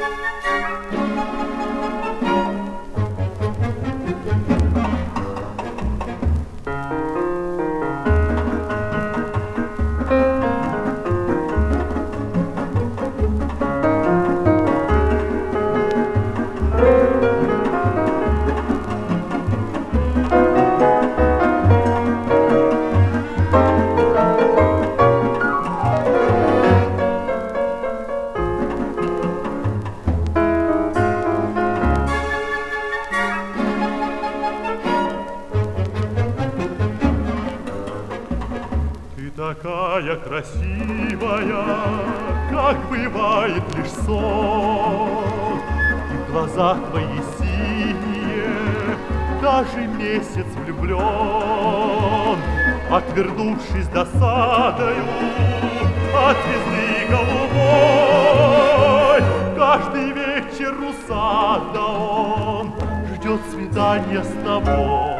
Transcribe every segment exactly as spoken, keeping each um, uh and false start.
Такая красивая, как бывает лишь сон, и в глазах твои синие даже месяц влюблен, отвернувшись досадою от звезды голубой. Каждый вечер у сада он ждет свидания с тобой.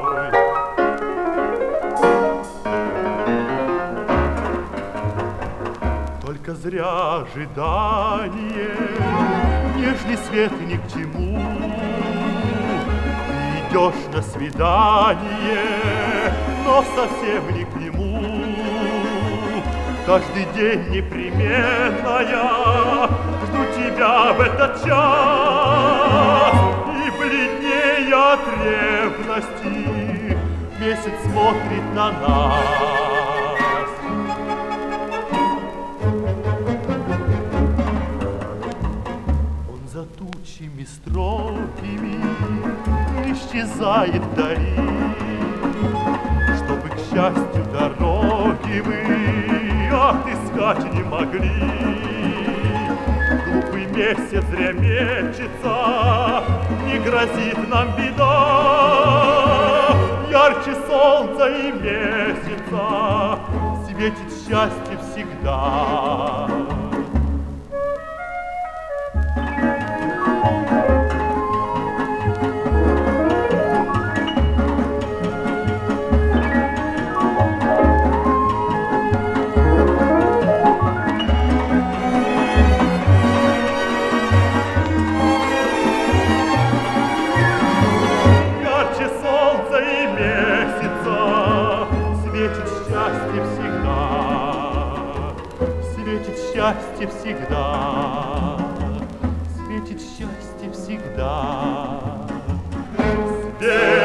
Только зря ожидание, нежный свет ни к чему. Ты идешь на свидание, но совсем не к нему. Каждый день непременно я жду тебя в этот час. И бледнее от ревности месяц смотрит на нас. За тучами строгими исчезает вдали, чтобы, к счастью, дороги мы отыскать не могли. Глупый месяц зря мечется, не грозит нам беда. Ярче солнца и месяца светит счастье всегда. Счастье всегда, светит счастье всегда. Свет